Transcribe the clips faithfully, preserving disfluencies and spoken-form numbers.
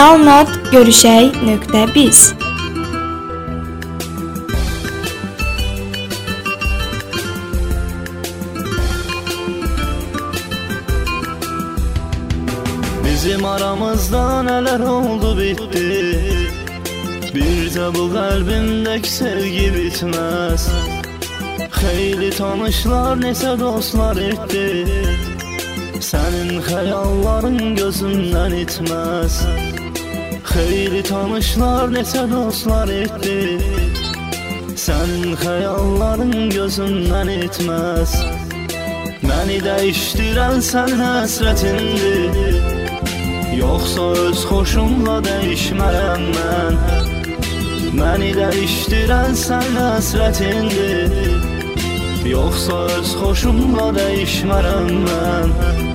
Alnat görüşək nöqtə biz. Bizim aramızda neler oldu bitti, bir de bu kalbimdeki sevgi bitmez. Xeyli tanışlar neçə dostlar etdi, senin hayalların gözümden itmez. Xeyli tanışlar neçə dostlar etdi, senin hayalların gözümden itmez. Məni dəyişdirən sən həsrətindir, yoxsa öz xoşumla dəyişmərəm mən. Məni dəyişdirən sən həsrətindir, yoxsa öz xoşumla dəyişmərəm mən.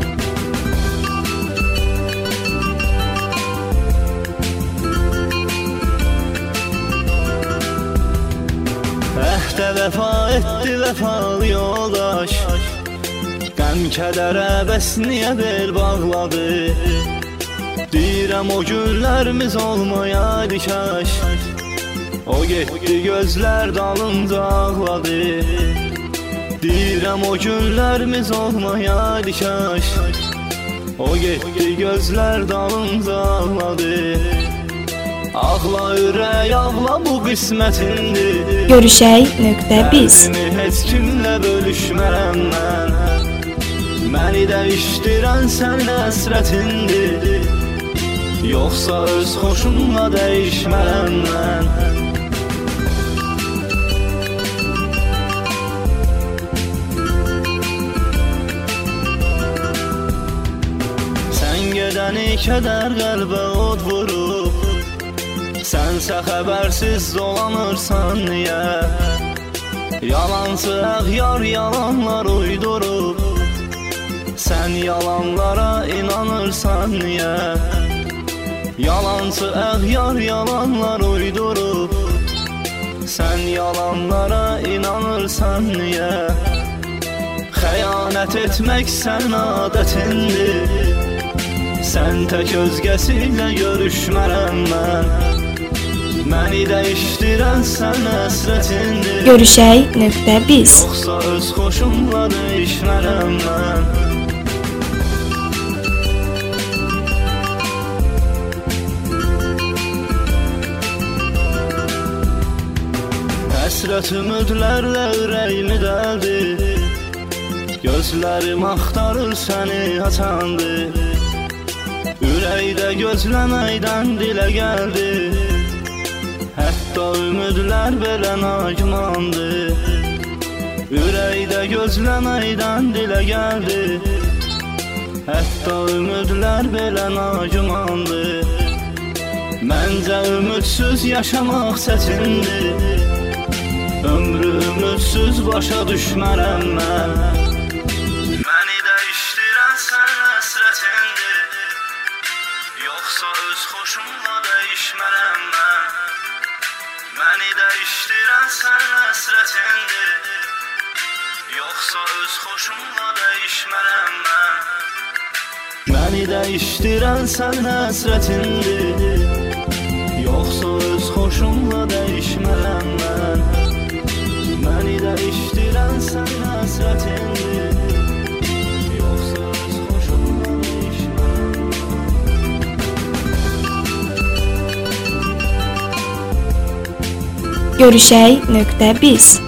Əhdə vəfa etdi vəfalı yoldaş, qəm kədərə bəs niyə bel bağladı? Deyirəm o günlərimiz olmayaydı kaş, o getdi gözlər dalınca ağladı. Deyirəm o günlərimiz olmayaydı kaş, o getdi gözlər dalınca ağladı. Ağla ürək, ağla bu qismətindir, Görüşək nöqtə biz. Dərdimi heç kimlə bölüşmərəm mən. Məni dəyişdirən sən həsrətindir, yoxsa öz xoşumla dəyişmərəm mən. Sən gedəni kədər qəlbə od vurub, sənsə xəbərsiz dolanırsan niyə? Yalancı əğyar yalanlar uydurub, sən yalanlara inanırsan niyə? Yalancı əğyar yalanlar uydurub, sən yalanlara inanırsan niyə? Xəyanət etmək sən adətindir, sən tək özgəsilə görüşmərəm mən. Məni dəyişdirən sən həsrətindir, Görüşək nöqtə biz. yoxsa öz xoşumla dəyişmərəm mən. Həsrət ümidlərlə ürəyimi dəldi, gözlərim axtarır səni açandı. Ürəkdə gözləməkdən dilə gəldi, hətta ümidlər belə nagmandı. Ürəkdə gözləməkdən dilə gəldi, hətta ümidlər belə nagmandı. Məncə ümidsiz yaşamaq çətindir, ömrü ümidsiz başa düşmərəm mən. Məni dəyişdirən sən həsrətindir, yoxsa öz xoşumla dəyişmərəm mən. Məni dəyişdirən sən həsrətindir, yoxsa öz xoşumla dəyişmərəm mən. Məni dəyişdirən sən həsrətindir, yoxsa öz xoşumla dəyişmərəm mən. Məni dəyişdirən sən həsrətindir, yoxsa öz xoşumla dəyişmərəm mən. Görüşək nöqtə biz.